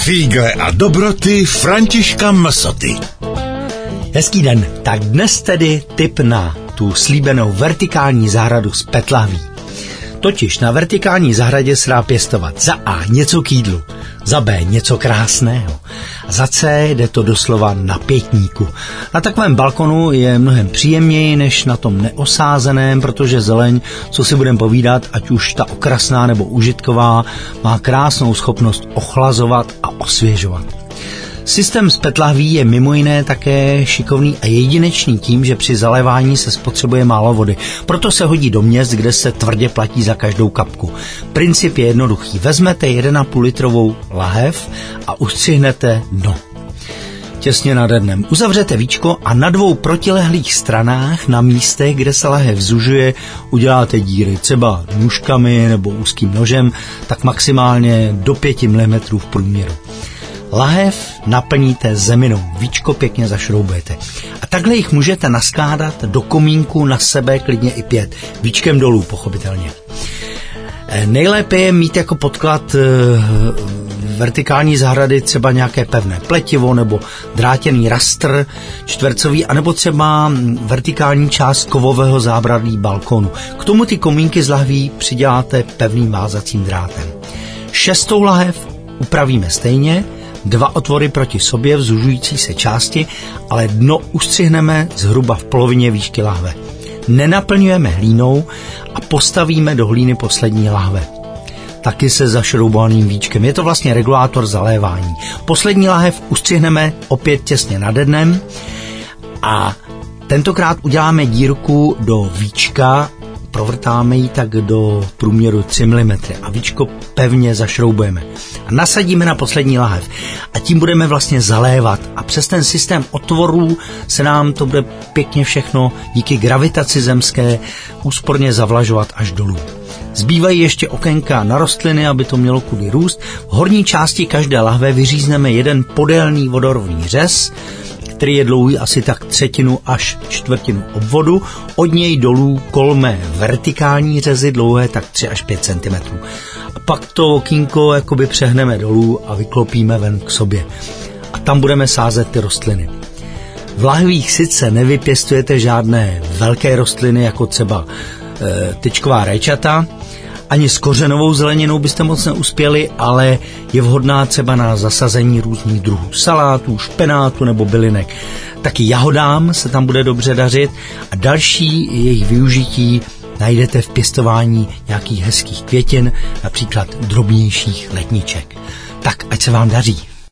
Fígle a dobroty Františka Msoty. Hezký den, tak dnes tedy tip na tu slíbenou vertikální zahradu z PET lahví. Totiž na vertikální zahradě se dá pěstovat za A něco k jídlu, za B něco krásného a za C jde to doslova na pětníku. Na takovém balkonu je mnohem příjemněji než na tom neosázeném, protože zeleň, co si budeme povídat, ať už ta okrasná nebo užitková, má krásnou schopnost ochlazovat a osvěžovat. Systém z PET lahví je mimo jiné také šikovný a jedinečný tím, že při zalévání se spotřebuje málo vody. Proto se hodí do měst, kde se tvrdě platí za každou kapku. Princip je jednoduchý. Vezmete 1,5 litrovou lahev a ustřihnete dno. Těsně nade dnem. Uzavřete víčko a na 2 protilehlých stranách na místech, kde se lahev zužuje, uděláte díry třeba nůžkami nebo úzkým nožem, tak maximálně do 5 mm v průměru. Lahev naplníte zeminou, víčko pěkně zašroubujete. A takhle jich můžete naskládat do komínku na sebe klidně i 5. Víčkem dolů, pochopitelně. Nejlépe je mít jako podklad vertikální zahrady třeba nějaké pevné pletivo nebo drátěný rastr čtvercový, anebo třeba vertikální část kovového zábradlí balkonu. K tomu ty komínky z lahví přiděláte pevným vázacím drátem. 6. lahev upravíme stejně, 2 otvory proti sobě v zužující se části, ale dno ustřihneme zhruba v polovině výšky lahve. Nenaplňujeme hlínou a postavíme do hlíny poslední lahve. Taky se zašroubovaným víčkem. Je to vlastně regulátor zalévání. Poslední lahev ustřihneme opět těsně nade dnem a tentokrát uděláme dírku do víčka, provrtáme ji tak do průměru 3 mm a víčko pevně zašroubujeme. A nasadíme na poslední lahev. A tím budeme vlastně zalévat. A přes ten systém otvorů se nám to bude pěkně všechno díky gravitaci zemské úsporně zavlažovat až dolů. Zbývají ještě okénka na rostliny, aby to mělo kudy růst. V horní části každé lahve vyřízneme jeden podélný vodorovný řez, který je dlouhý asi tak 1/3 až 1/4 obvodu. Od něj dolů kolmé vertikální řezy dlouhé tak 3 až 5 cm. A pak to okýnko jakoby přehneme dolů a vyklopíme ven k sobě. A tam budeme sázet ty rostliny. V lahvích sice nevypěstujete žádné velké rostliny, jako třeba tyčková rajčata, ani s kořenovou zeleninou byste moc neuspěli, ale je vhodná třeba na zasazení různých druhů salátů, špenátu nebo bylinek. Taky jahodám se tam bude dobře dařit a další jejich využití najdete v pěstování nějakých hezkých květin, například drobnějších letniček. Tak ať se vám daří.